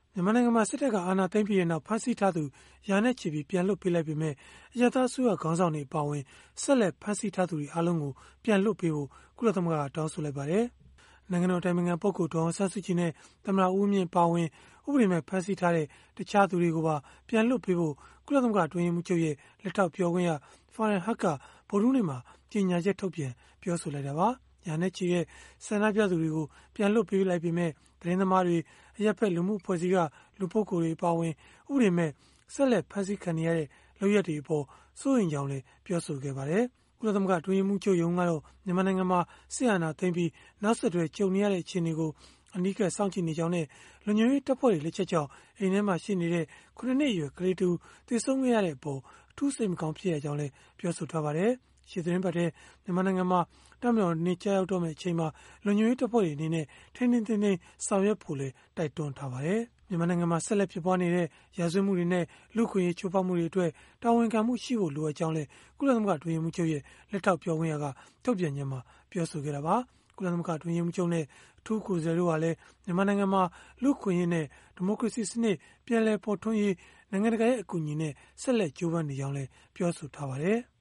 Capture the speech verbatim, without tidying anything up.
မြန်မာနိုင်ငံမှာစစ်တပ်ကအာဏာသိမ်းပြီးတဲ့နောက်ဖမ်းဆီးထားသူရာနဲ့ချီပြီးပြန်လွှတ်ပေးလိုက်ပေမဲ့အရပ်သားအစိုးရခေါင်းဆောင်တွေအပါအဝင်ဆက်လက်ဖမ်းဆီးထားသူတွေအားလုံးကိုပြန်လွှတ်ပေးဖို့ကုလသမဂ္ဂကတောင်းဆိုလိုက်ပါတယ်။နိုင်ငံတော်အတိုင်ပင်ခံပုဂ္ဂိုလ်ဒေါ်အောင်ဆန်းစုကြည်နဲ့သမ္မတဦးဝင်းမြင့်ပါဝင်ဥပဒေမဲ့ဖမ်းဆီးထားတဲ့တခြားသူတွေကိုပါပြန်လွှတ်ပေးဖို့ကုလသမဂ္ဂအတွင်းရေးမှူးချုပ်ရဲ့လက်ထောက်ပြောခွင့်ရ Farhan Haq ကဗုဒ္ဓဟူးနေ့မှာကြေညာချက်ထုတ်ပြန်ပြောဆိုလိုက်တာပါ။ရာနဲ့ချီတဲ့ဆန္ဒပြသူတွေကိုပြန်လွှတ်ပေးလိုက်ပေမဲ့သတင်းသမားတွေအရက်ဖက်လူမှုအဖွဲ့အစည်းကလူပုဂ္ဂိုလ်တွေပါဝင်ဥပဒေမဲ့ဆက်လက်ဖမ်းဆီးခံနေရတဲ့လုပ်ရက်တွေအပေါ်စိုးရိမ်ကြောင်းလည်းပြောဆိုခဲ့ပါတယ်။ကုလသမဂ္ဂအတွင်းရေးမှူးချုပ်ရုံးကတော့မြန်မာနိုင်ငံမှာစစ်အာဏာသိမ်းပြီးနောက်ဆက်တွဲကြုံနေရတဲ့အခြေအနေကိုအနီးကပ်စောင့်ကြည့်နေကြောင်းနဲ့လူမျိုးရေးတပ်ဖွဲ့တွေလက်ချက်ကြောင့်အိမ်ထဲမှာရှိနေတဲ့ခုနှစ်နှစ်အရွယ်ကလေးတူသေဆုံးခဲ့ရတဲ့အပေါ်အထူးစိတ်မကောင်းဖြစ်ရကြောင်းလည်းပြောဆိုထားပါတယ်။ရှေ့သတင်းပတ်ထဲမြန်မာနိုင်ငံမှာတပ်မတော်နေကြရောက်တော့မယ့်အချိန်မှာလူမျိုးရေးတပ်ဖွဲ့တွေအနေနဲ့ထိန်းထိန်းသိမ်းသိမ်းဆောင်ရွက်ဖို့လည်းတိုက်တွန်းထားပါတယ်။မြန်မာနိုင်ငံမှာဆက်လက်ဖြစ်ပွားနေတဲ့ရာဇဝတ်မှုတွေနဲ့လူခွင့်ရေးချိုးဖောက်မှုတွေအတွက်တာဝန်ခံမှုရှိဖို့လိုအပ်ကြောင်းလည်းကုလသမဂ္ဂအတွင်းရေးမှူးချုပ်ရဲ့လက်ထောက်ပြောခွင့်ရကထုတ်ပြန်ကြေညာမှာပြောဆိုခဲ့တာပါ။ကုလသမဂ္ဂအတွင်းရေးမှူးချုပ်နဲ့အထူးကိုယ်စားလှယ်တို့ကလည်းမြန်မာနိုင်ငံမှာလူခွင့်ရေးနဲ့ဒီမိုကရေစီစနစ်ပြန်လည်ပေါ်ထွန်းရေးနိုင်ငံတကာရဲ့အကူအညီနဲ့ဆက်လက်ကြိုးပမ်းနေကြောင်းလည်းပြောဆိုထားပါတယ်။